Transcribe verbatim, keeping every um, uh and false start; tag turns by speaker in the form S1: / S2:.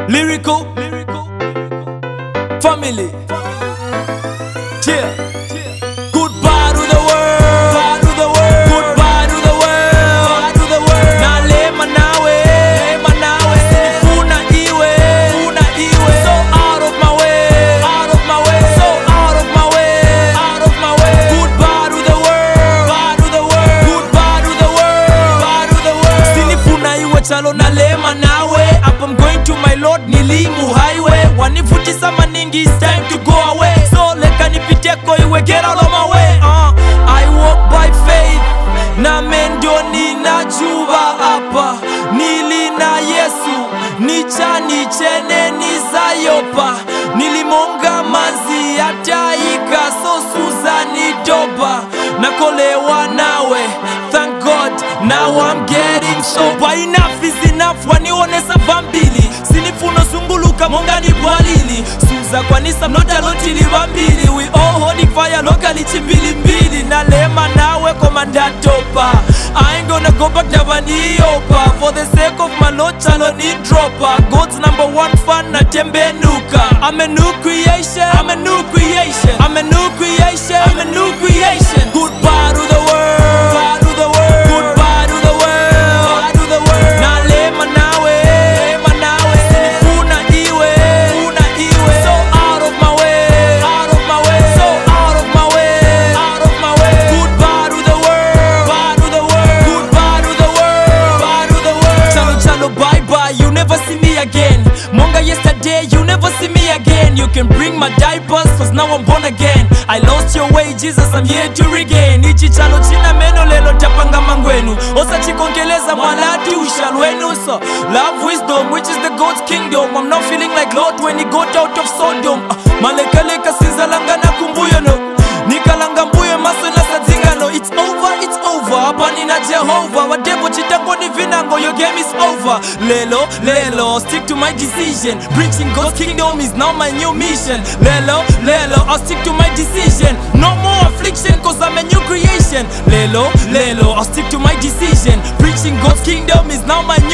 S1: Lyrical family. Yeah. Goodbye to the world. Goodbye to the world. Goodbye to the world. Goodbye to the world. Nalema nawe, lema nawe. Sinifuna iwe, funa iwe. So out of my way, out of my way. So out of my way, out of my way. Goodbye to the world. Goodbye to the world. Goodbye to the world. Goodbye to the world. Sinifuna iwe chalo nalema nawe. Up I'm going to my Lord nilimu highway. Wanivutisa maningi, it's time to go away. So leka nipitie ko iwe, get out of my way. uh, I walk by faith na mendio ninajua hapa. Nili na Yesu nicha nichene nizayopa. Nilimonga manzi ataika so Suzani doba. Nakolewa nawe, thank God now I'm getting sober. Enough is enough, wanionesa vambili. Sinifuno zunguluka monga ni bwalili. Suza kwa nisa mnoja lotili vambili. We all holding fire locally chimbili mbili. Nalema nawe komanda topa. I ain't gonna go back never ni opa. For the sake of my Lord chalo ni dropper. God's number one fan na tembe nuka. I'm a new creation, I'm a new creation. I'm a new creation, I'm a new creation. Goodbye to the world, goodbye to the world. Goodbye to the world, goodbye to the world. Nalema nawe, lema nawe. Sinifuna iwe, funa iwe. So out of my way, out of my way. So out of my way, out of my way. Goodbye to the world, goodbye to the world. Goodbye to the world, goodbye to the world. Chalo chalo bye bye, you never see me again. Monga yesterday, you never see me again. You can bring my diapers, cause now I'm born again. I lost your way, Jesus, I'm here to regain. Ichi chalo china meno lelo tapanga mangwenu. Osa chikongeleza malati ushalwenu. So love wisdom, which is the God's kingdom. I'm not feeling like Lot when he got out of Sodom. uh, Maleka leka sinzalanga na kumbuyo no. Nikalanga mbuye maso na sadzinga no. It's over, it's over, hapa nina Jehovah. Wadebo chitango ni vinango, your game is over. Lelo, lelo, stick to my decision. Preaching God's kingdom is now my new mission. Lelo, lelo, I'll stick to my decision. No more affliction cause I'm a new creation. Lelo, lelo, I'll stick to my decision. Preaching God's kingdom is now my